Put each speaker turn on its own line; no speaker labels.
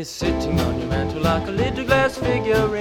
is sitting on your mantle like a little glass figurine.